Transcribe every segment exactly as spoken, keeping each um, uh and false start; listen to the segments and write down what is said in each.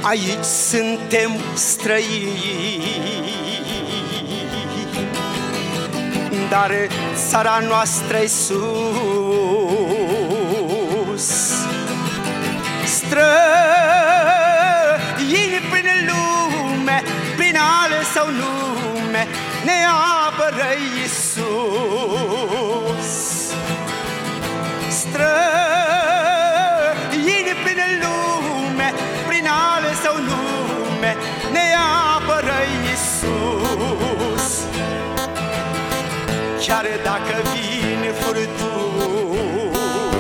Aici suntem străini, dar țara noastră-i sus. Străini prin lume, prin ale său nume, ne apără Iisus. Străini prin lume, prin ale său nume, ne apără Iisus. Chiar dacă vine furtuni,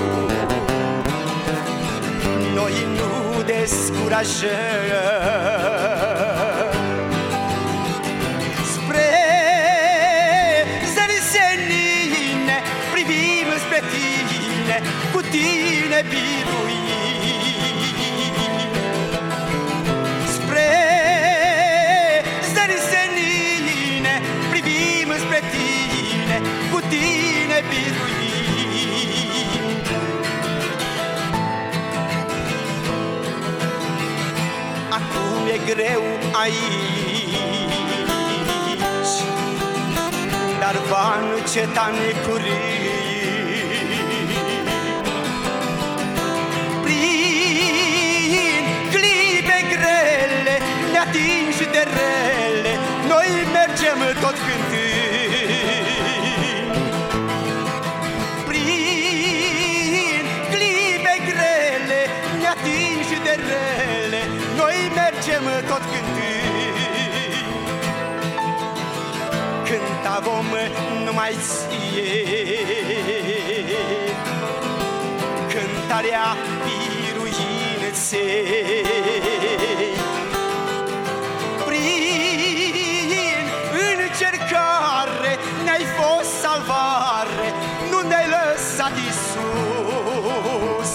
noi nu descurajăm. Spre zări senine privim spre tine, cu tine biruim. Spre zări senine privim spre tine, cu tine biruim. Acum e greu aici, dar va înceta necurici. Prin clipe grele, neatinși de rele, noi mergem tot cântând. Prin clipe grele, neatinși de rele, noi mergem tot cântând. Cânta vom numai ție, cântarea biruinței. Prin încercare ne-ai fost salvare, nu ne-ai lăsat, Iisus.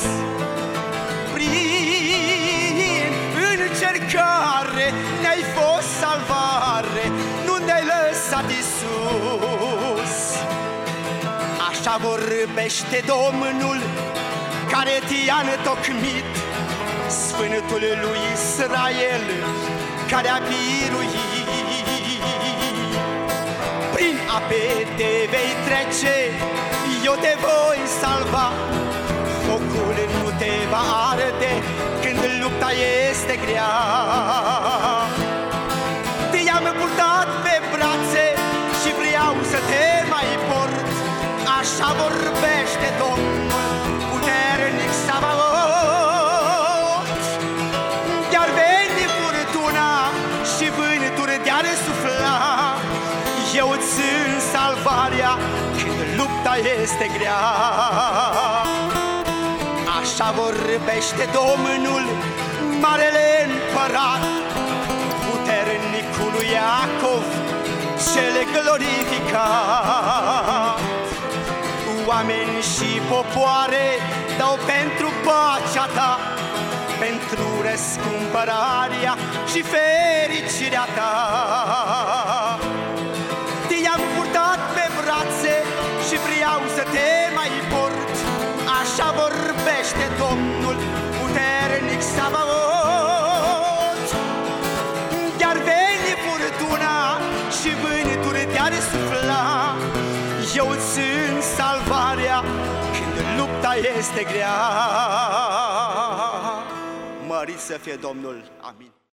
Prin încercare ne-ai fost salvare, nu ne-ai lăsat, Iisus. Așa vorbește Domnul care te-a întocmit, Sfântul lui Israel care a biruit. Prin ape te vei trece, eu te voi salva, focul nu te va arde când lupta este grea. Te-am purtat pe brațe și vreau să te mai port, așa vorbește Domnul puternic Sabaot. De-ar veni furtuna și vânturi de-ar sufla, eu îți țin salvarea când lupta este grea. Așa vorbește Domnul, marele împărat, puternicul lui Iacov, cele glorificat. Oameni și popoare dau pentru pacea ta, pentru răscumpărarea și fericirea ta. Te-am purtat pe brațe și vreau să te mai port, așa vorbește Domnul puternic Sabaot. De-ar veni furtuna și vânturi de-ar sufla, eu îți țin salvarea când lupta este grea. Mărit să fie Domnul! Amin.